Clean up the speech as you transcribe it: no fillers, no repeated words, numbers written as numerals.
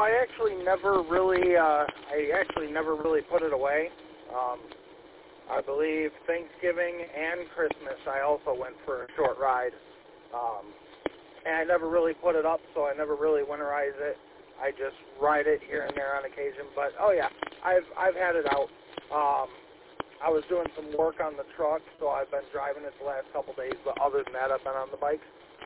I actually never really put it away. I believe Thanksgiving and Christmas I also went for a short ride. And I never really put it up, so I never really winterize it. I just ride it here and there on occasion. But oh yeah, I've had it out. I was doing some work on the truck, so I've been driving it the last couple days. But other than that, I've been on the bike.